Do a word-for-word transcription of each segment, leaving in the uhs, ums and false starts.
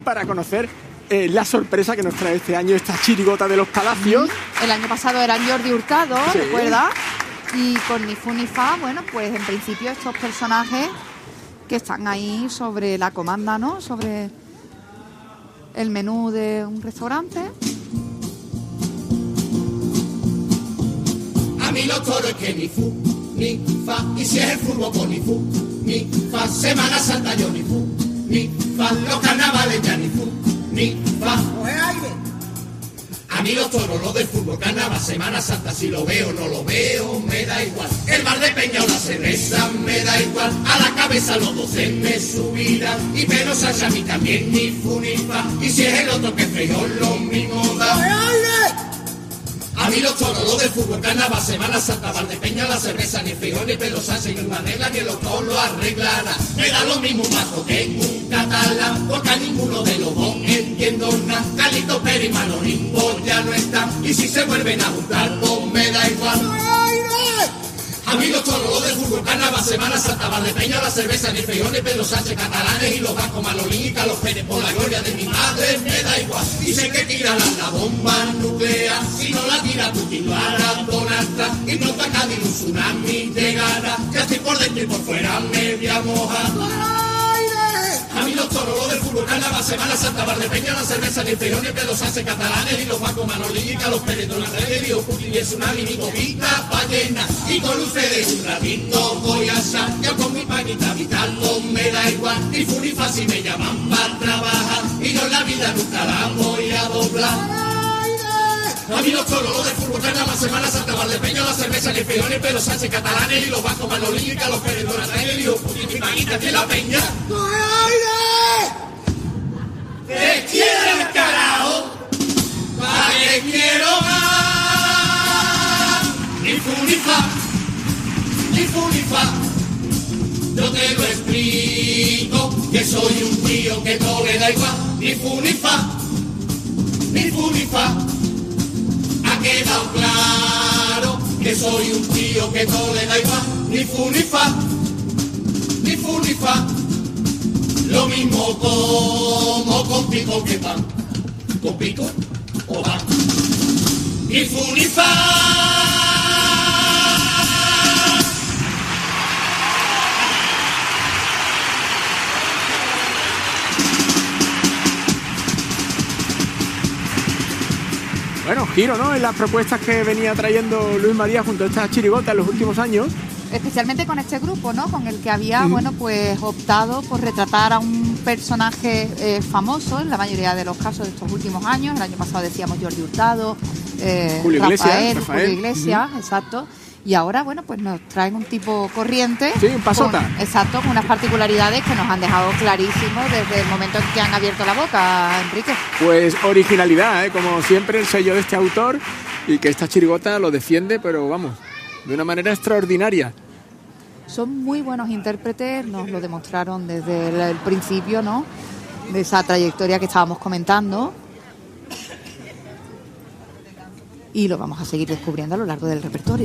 para conocer eh, la sorpresa que nos trae este año esta chirigota de los Palacios. El año pasado eran Jordi Hurtado, sí. ¿recuerdas? Y con Ni Fu Ni Fa, bueno, pues en principio estos personajes que están ahí sobre la comanda, ¿no? Sobre el menú de un restaurante. A mí los toros es que ni fu, ni fa, y si es el fútbol con ni fu, ni fa, Semana Santa yo ni fu, ni fa, los carnavales ya ni fu, ni fa. ¡Coge aire! A mí los toros, los del fútbol, carnaval, Semana Santa, si lo veo o no lo veo, me da igual. El bar de Peña o la cerveza, me da igual. A la cabeza los doce me subirán. Y Pedro Sánchez a mí también, ni fu ni fa. Y si es el otro que feo, lo mismo da. ¡Coge aire! A mí los toros, los del fútbol, carnaval, Semana Santa, bar de Peña, la cerveza, ni Feijóo, ni Pedro Sánchez, ni una regla, ni el doctor lo arreglará. Me da lo mismo un mazo que un catalán, porque a ninguno de los dos entiendo nada. Carlito Pérez y Manolín, pues ya no están, y si se vuelven a juntar, pues me da igual. A mí los toros, los del fútbol, carnaval, Semana Santa, bar de Peña, la cerveza, ni Feijóo, ni Pedro Sánchez, catalanes y los vascos, Manolín y Carlos Pérez, por la gloria de mi madre, me da igual. Dicen que tirarán la bomba nuclear, si no la tira Putin lo hará Donald Trump, y pronto a Cádiz un tsunami llegará, ya estoy por dentro y por fuera me voy a mojar. A mí los toros, los del fútbol, carnaval, Semana Santa, bar de Peña, la cerveza, ni Feijóo, ni Pedro Sánchez, catalanes y los vascos, Manolín y Carlos Pérez, Donald Trump, y Dios Putin y el tsunami, mi copita ballena, y con ustedes un ratito voy a estar, yo con mi paquita vital no me da igual, ni fu ni fa si me llaman para trabajar, y yo en la vida nunca la voy a doblar. A mí los toros, los del fútbol, carnaval, Semana Santa, bar de Peña, la cerveza, ni Feijóo, ni Pedro Sánchez, catalanes y los vascos, Manolín y Carlos Pérez, Donald Trump, y Dios Putin y mi paquita de la Peña. ¿Qué quiere el carajo? ¿Para qué quiero más? Ni fu ni fa, ni fu ni fa. Yo te lo explico, que soy un tío que no le da igual. Ni fu ni fa, ni fu ni fa. Ha quedado claro que soy un tío que no le da igual. Ni fu ni fa, ni fu ni fa. Lo mismo como con pico que pan, con pico o pan. Ni fu ni fa. Bueno, giro, ¿no? En las propuestas que venía trayendo Luis María junto a esta chirigota en los últimos años. Especialmente con este grupo, ¿no? Con el que había, mm. bueno, pues optado por retratar a un personaje eh, famoso en la mayoría de los casos de estos últimos años. El año pasado decíamos Jordi Hurtado, eh, Julio Rafael, Iglesias, Rafael. Julio Iglesias, Uh-huh. exacto. Y ahora, bueno, pues nos traen un tipo corriente. Sí, un pasota. Con, exacto, con unas particularidades que nos han dejado clarísimos desde el momento en que han abierto la boca, Enrique. Pues originalidad, ¿eh? Como siempre, el sello de este autor, y que esta chirigota lo defiende, pero vamos, de una manera extraordinaria. Son muy buenos intérpretes, nos lo demostraron desde el, el principio, ¿no? De esa trayectoria que estábamos comentando. Y lo vamos a seguir descubriendo a lo largo del repertorio.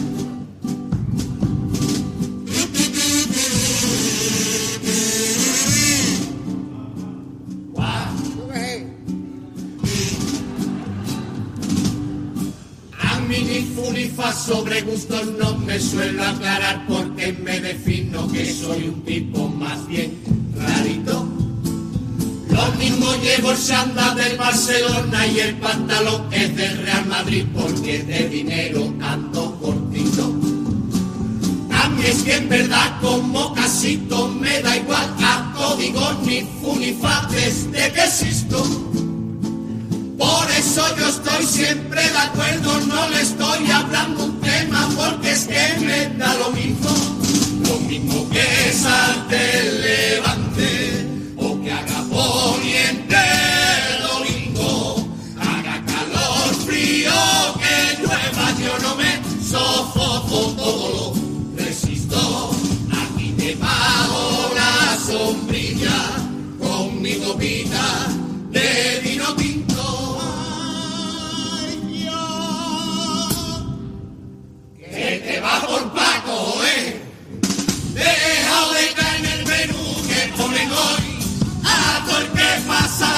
A mí ni fu ni fa sobre gustos no me suelo aclarar, porque me defino que soy un tipo más bien rarito. Lo mismo llevo el chándal del Barcelona y el pantalón es del Real Madrid, porque de dinero ando cortito. A mí es que en verdad como casito me da igual, a código ni fu ni fa desde que existo. Por eso yo estoy siempre de acuerdo, no le estoy hablando un tema, porque es que me da lo mismo. Lo mismo que salte el levante o que haga poniente el domingo, haga calor, frío, que llueva, yo no me sofoco, todo lo resisto. Aquí debajo la sombrilla con mi copita de vino tinto. Ay, Dios, que te va por Paco, eh. Deja de caer en el menú que ponen hoy. A todo el que pasa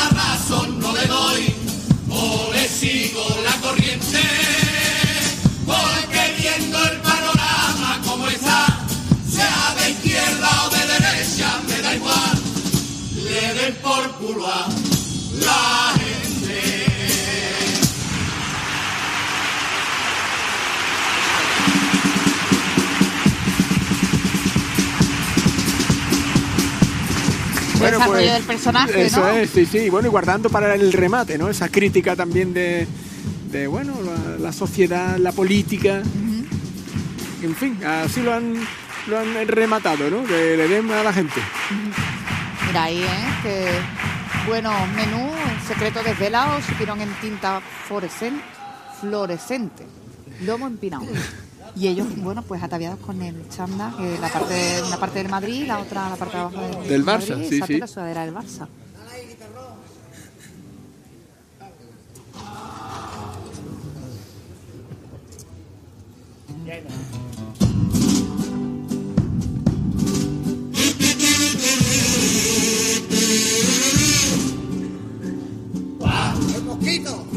por culo a la gente. Bueno, desarrollo pues, del personaje, eso ¿no? es, sí, sí. Bueno, y guardando para el remate, ¿no? Esa crítica también de, de bueno, la, la sociedad, la política. Uh-huh. En fin, así lo han, lo han rematado, ¿no? Que le den a la gente. Uh-huh. Mira ahí, ¿eh? Que, bueno, menú, secreto desvelado, supieron en tinta fluorescente, fluorescente, lomo empinado. Y ellos, bueno, pues ataviados con el chándal, que la parte, una parte del Madrid, la otra, la parte de abajo del, del Barça, Madrid, sí, exacto, sí. La sudadera del Barça. ¡El mosquito!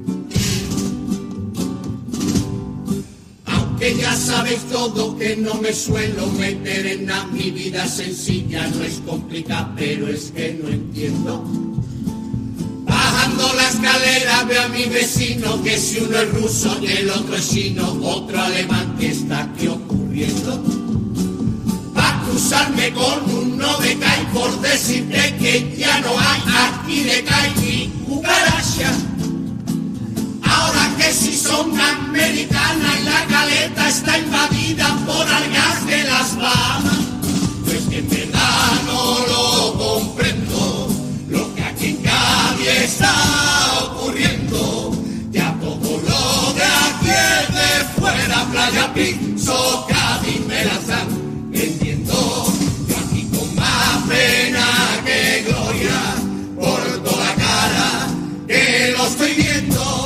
Que ya sabéis todo, que no me suelo meter en nada, mi vida sencilla no es complicada, pero es que no entiendo. Bajando la escalera veo a mi vecino, que si uno es ruso y el otro es chino, otro alemán, que está aquí ocurriendo. Va a acusarme con uno de CAI por decirte que ya no hay aquí de CAI ni cucaracha. Ahora que si son americanas y la caleta está invadida por algas de las Bahamas, pues que en verdad no lo comprendo, lo que aquí en Cádiz está ocurriendo. Ya todo lo de aquí es de fuera, Playa Piso, Cádiz me la están vendiendo. Yo aquí con más pena que gloria, por toda la cara que lo estoy viendo.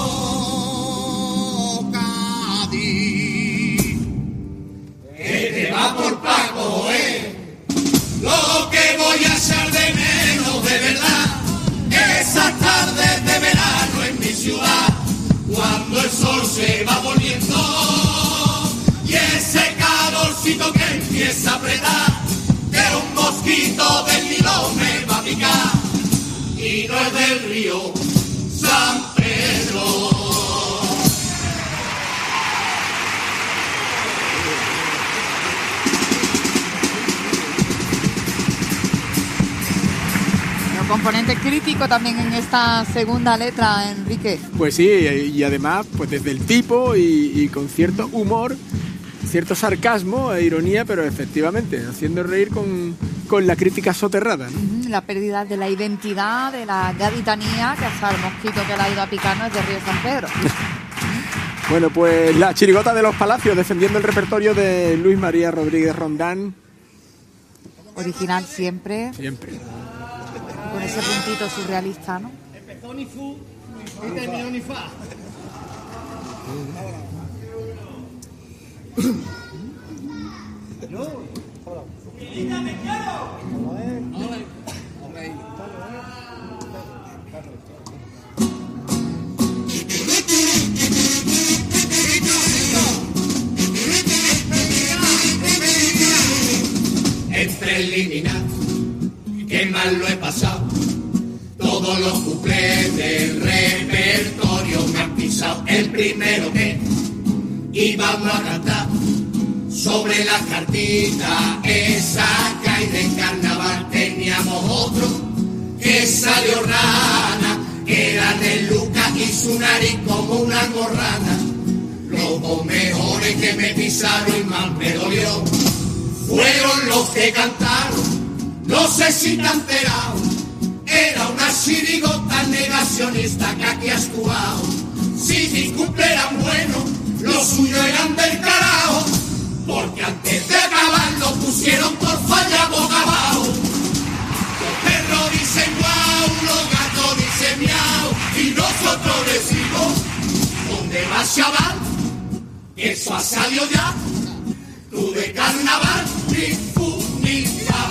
Va por Paco, eh. Lo que voy a echar de menos de verdad, esas tardes de verano en mi ciudad, cuando el sol se va poniendo y ese calorcito que empieza a apretar, que un mosquito del Nilo me va a picar, y no es del río San Pedro. Componente crítico también en esta segunda letra, Enrique. Pues sí, y además, pues desde el tipo y, y con cierto humor, cierto sarcasmo e ironía, pero efectivamente, haciendo reír con, con la crítica soterrada, ¿no? La pérdida de la identidad, de la gaditanía, que hasta el mosquito que le ha ido a picar no es de Río San Pedro. Bueno, pues la chirigota de los Palacios, defendiendo el repertorio de Luis María Rodríguez Rondán. Original siempre. Siempre. Con ese puntito surrealista, ¿no? Empezó ni fu y terminó ni fa. Entre el liminal, que mal lo he pasado. Todos los cuplés del repertorio me han pisado. El primero que íbamos a cantar sobre la cartita esa que hay de carnaval, teníamos otro que salió rana, que era de Lucas y su nariz como una almorrana. Los dos mejores que me pisaron y más me dolió fueron los que cantaron, no sé si te han enterado. Era una chirigota negacionista que aquí has jugado. Si mis cumples eran buenos, los suyos eran del carajo, porque antes de acabar lo pusieron por falla boca abajo. Los perros dicen guau, los gatos dicen miau, y nosotros decimos, ¿dónde vas, chaval? Eso ha salido ya. Tú de carnaval, ni fu ni fa.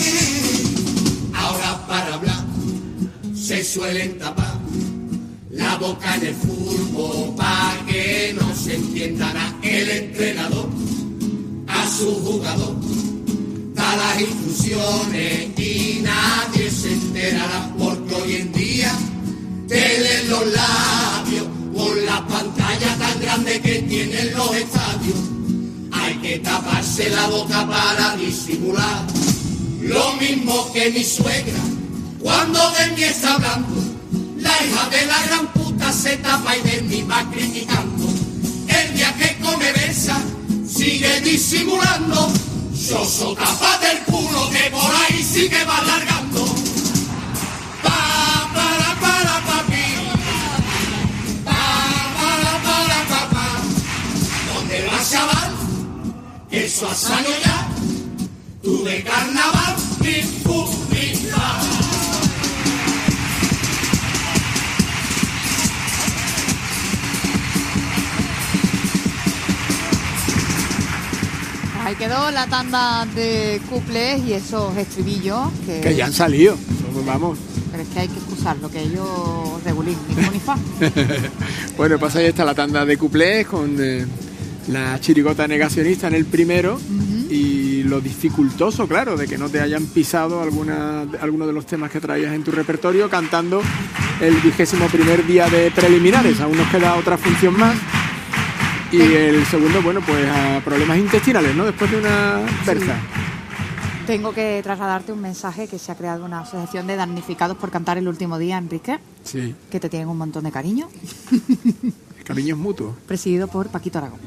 Ahora para hablar se suelen tapar la boca en el fútbol pa' que no se entienda nada. El entrenador a su jugador da las instrucciones y nadie se enterará, porque hoy en día te leen los labios por la pantalla tan grande que tienen los estadios. Hay que taparse la boca para disimular, lo mismo que mi suegra cuando de mí está hablando. La hija de la gran puta se tapa y de mí va criticando. El día que come besa sigue disimulando. Soso, tapate el culo que por ahí sí que va largando. Pa, para, para, papi. Pa, para, para, papá. ¿Dónde vas, chaval? Eso has salido ya. Tú de carnaval, ni fu, ni fa. Ahí quedó la tanda de cuplés y esos estribillos que, que ya han salido, vamos. Pero es que hay que excusarlo, que ellos regulín, ni fu ni fa. Bueno, pues ahí está la tanda de cuplés con eh, la chirigota negacionista en el primero. Uh-huh. Y lo dificultoso, claro, de que no te hayan pisado alguna, alguno de los temas que traías en tu repertorio cantando el vigésimo primer día de preliminares. Aún nos queda otra función más. Y el segundo, bueno, pues a problemas intestinales, ¿no? Después de una versa. Sí. Tengo que trasladarte un mensaje que se ha creado una asociación de damnificados por cantar el último día, Enrique. Sí. Que te tienen un montón de cariño. El cariño es mutuo. Presidido por Paquito Aragón.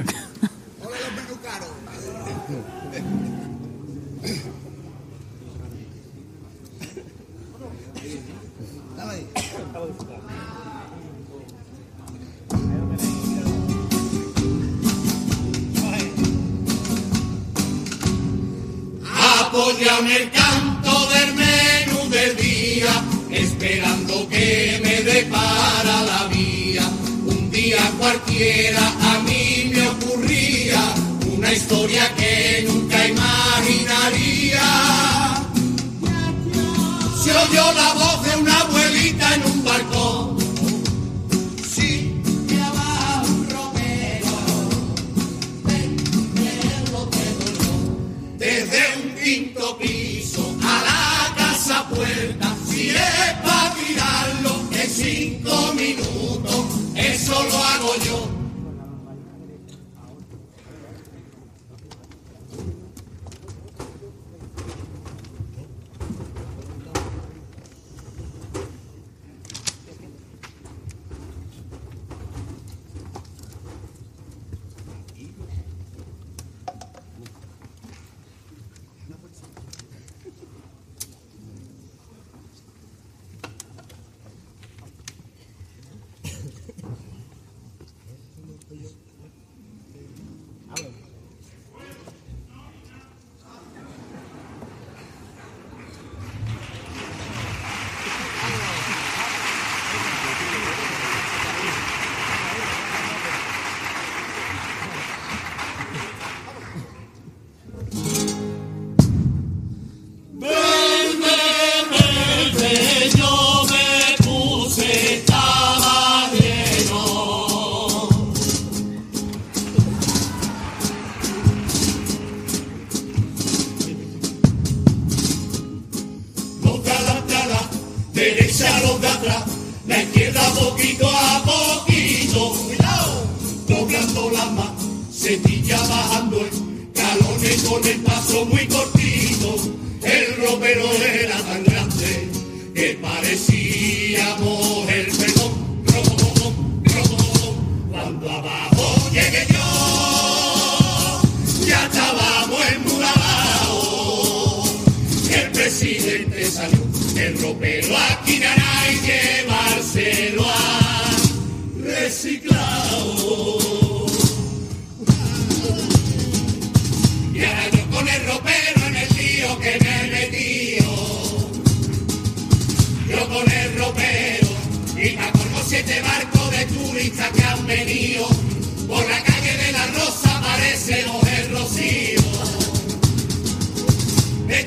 Apóyame el canto del menú del día, esperando que me depara la vía. Un día cualquiera a mí me ocurría una historia que nunca imaginaría. Se oyó la voz de una abuelita en un balcón. Sí, me va un romero, desde un quinto piso a la casa puerta. Si es para tirarlo en cinco minutos, eso lo hago yo.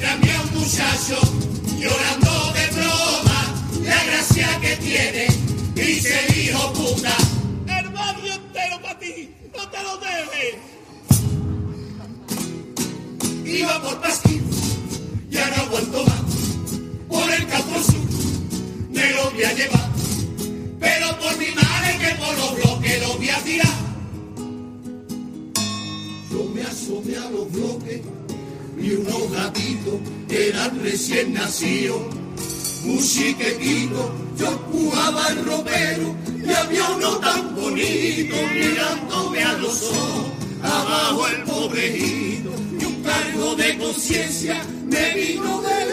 Llorando de broma, la gracia que tiene y se dijo puta. El barrio entero para ti, no te lo debes. Iba por Pasquín, ya no aguanto más. Por el campo sur, me lo voy a llevar. Pero por mi madre que por los bloques lo voy a tirar. Yo me asomé a los bloques y unos gatitos eran recién nacidos. Un chiquetito, yo empujaba el ropero y había uno tan bonito mirándome a los ojos. Abajo el pobrejito y un cargo de conciencia me vino de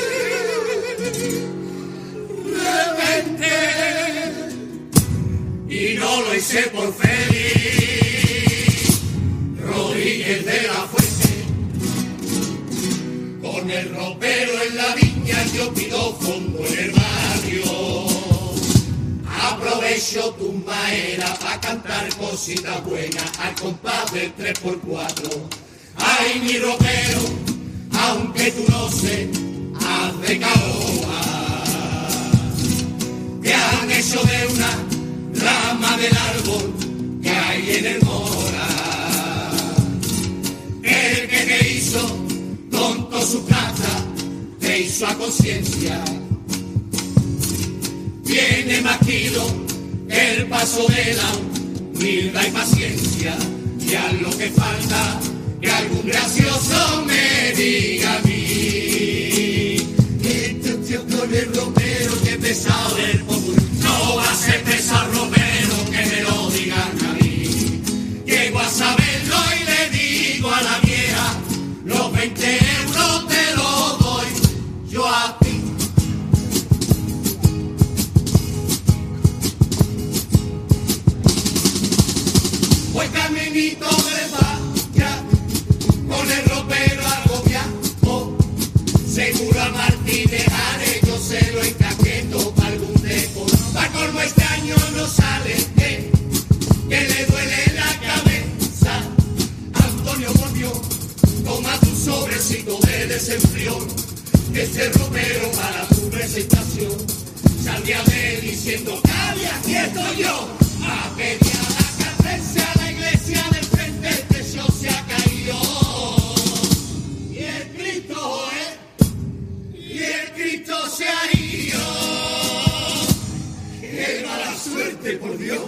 repente. Y no lo hice por Félix Rodríguez de la Fuente. Con el ropero en la viña yo pido fondo en el barrio. Aprovecho tu maera pa' cantar cositas buenas al compás del tres por cuatro. Ay, mi ropero, aunque tú no sé, haz de caoba. Te han hecho de una rama del árbol que hay en el Mora. El que te hizo tonto su casa, te hizo a conciencia. Tiene más kilo el paso de la humildad y paciencia. Y a lo que falta, que algún gracioso me diga a mí. Este tío con el ropero que pesado del popular. No va a ser pesado ropero que me lo digan a mí. Llego a saberlo y le digo a la vieja, los veinte euros te los doy yo a ti. Voy caminito de vaya, con el ropero agobiado. Seguro a Martínez Ares yo se lo encaqueto para algún depo. Pa' colmo este año no sale, eh, que le duele la cabeza. Antonio volvió, toma tu sobrecito de desenfrión. Este ropero para tu presentación. Saldría de él diciendo, ¡Cabe, aquí estoy yo! A pedir a la carrencia a la iglesia del frente, el techo se ha caído. Y el Cristo, ¿eh? Y el Cristo se ha ido. ¡Qué mala suerte, por Dios!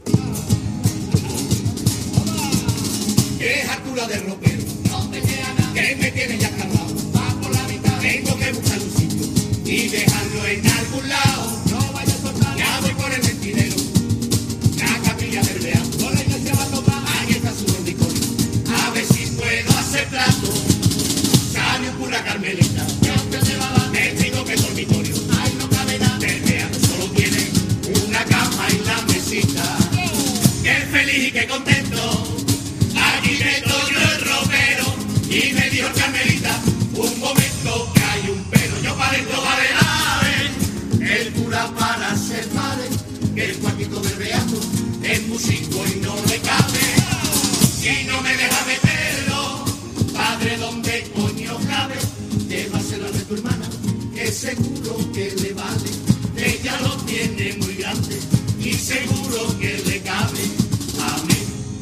¡Qué altura de ropero! No te queda nada. Que me tiene ya cargado. Va por la mitad. Tengo que buscar un sitio y dejarlo en algún lado. No vaya a soltar. Ya voy por el mentidero. La capilla del Beato. No la iglesia va a tocar. Ahí está su dormitorio. A ver si puedo hacer plato. Sale un cura carmelita. ¿Qué usted se va a dar? Me digo que dormitorio. Ahí no cabe nada. El Beato solo tiene una cama y la mesita. Qué feliz y qué contento. Aquí meto yo el ropero. Y me dijo Carmelita, un momento que hay un pelo. Yo para esto vale, vale. El cura para ser padre. Que el cuartito del Beato es músico y no le cabe. Y no me deja meterlo. Padre, ¿dónde coño cabe? Llévaselo de tu hermana, que seguro que le vale. Ella lo tiene muy grande y seguro que le cabe. Amén.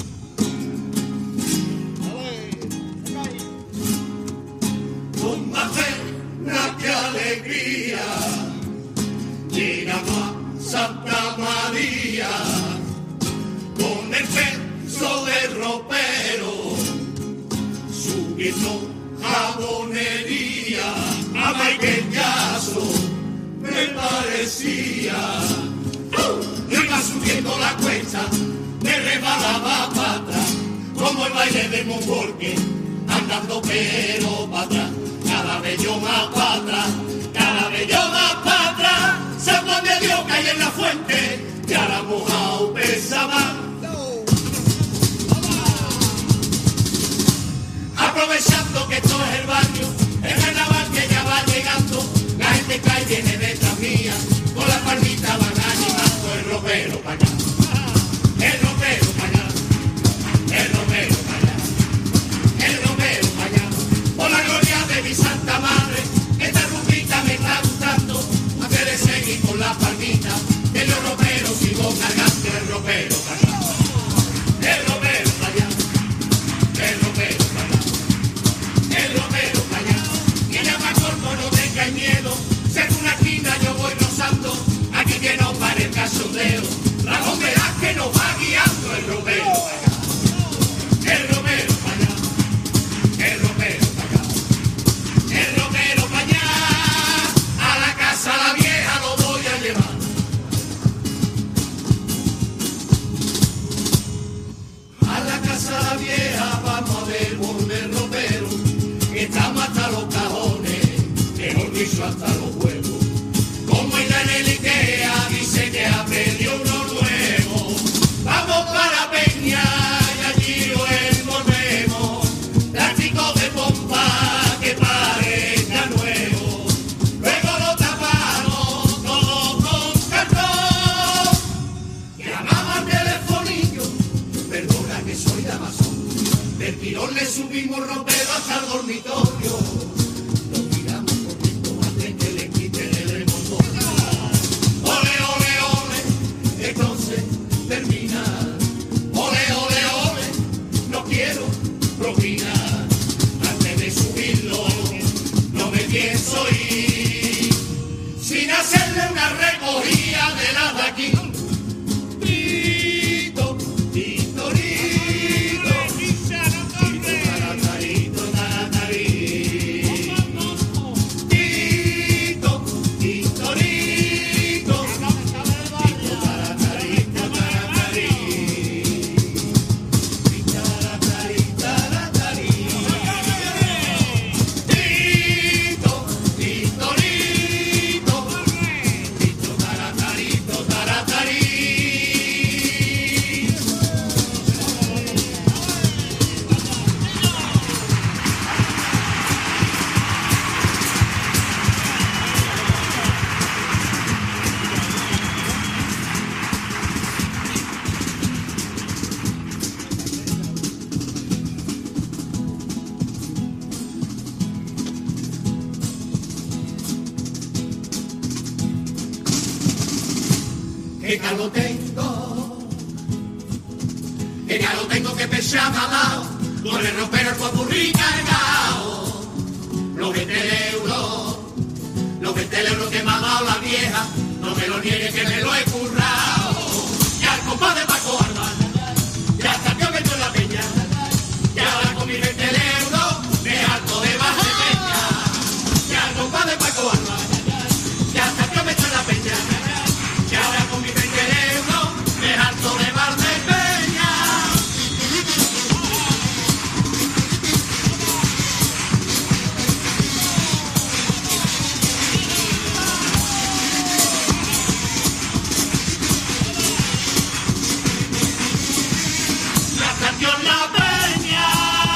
Con más pena que alegría llegamos a Santa María con el peso de ropero subiendo jabonería. A Michael Jackson me parecía. ¡Uh! Iba subiendo la cuesta, me rebalaba para atrás como el baile de Monforque, andando pero para atrás. Cada vez yo más para atrás, cada vez yo más para atrás. San Juan de Dios cae en la fuente, ya la mojao pesa más. Aprovechando que esto es el barrio, el carnaval que ya va llegando, la gente cae y viene detrás mía, con la palmita van animando el ropero para allá, el ropero para allá, el ropero para allá, el ropero para allá, por la gloria de mi Santa Madre, esta rumbita me está gustando, antes de seguir con la palmita, que los roperos que soy Damazón. Del tirón le subimos ropero hasta el dormitorio. Lo tiramos por dentro antes que le quiten el remoto. Ole, ole, ole, entonces termina. Ole, ole, ole, no quiero propina. Antes de subirlo, no me pienso ir sin hacerle una recogida de las de aquí. Tito, tito, tito, tito, taratarito, taratari. Tito, tito, tito, tito, taratarito, taratari. Taratari, taratari. Tito, tito, tito, tito, taratarito, taratari. Que calor tengo, que calor tengo que pesar mamado, con el ropero el popurrí cargado. Los veinte euros, los veinte euros que me ha dado la vieja, no me lo niegue que me lo he currado. Ya el compadre Paco Alba, ya salió que en la peña, y ahora con mis veinte euros me harto de Valdepeña. Ya el compadre Paco Alba, ya salió que en la peña, y ahora con mis veinte euros me harto de Valdepeña. La estación La Peña.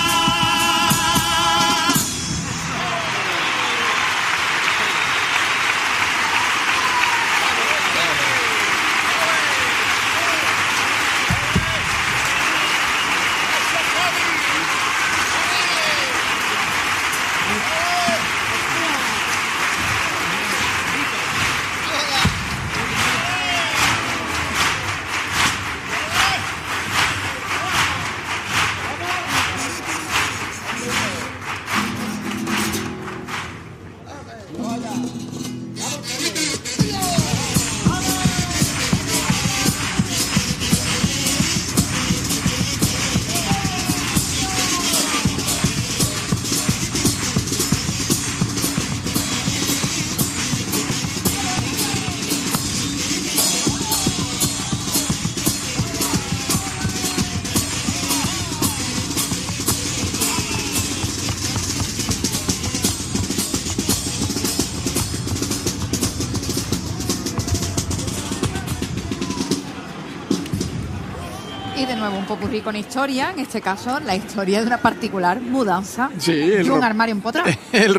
Y de nuevo un popurrí con historia, en este caso la historia de una particular mudanza Sí, el de un ro- armario empotrado. el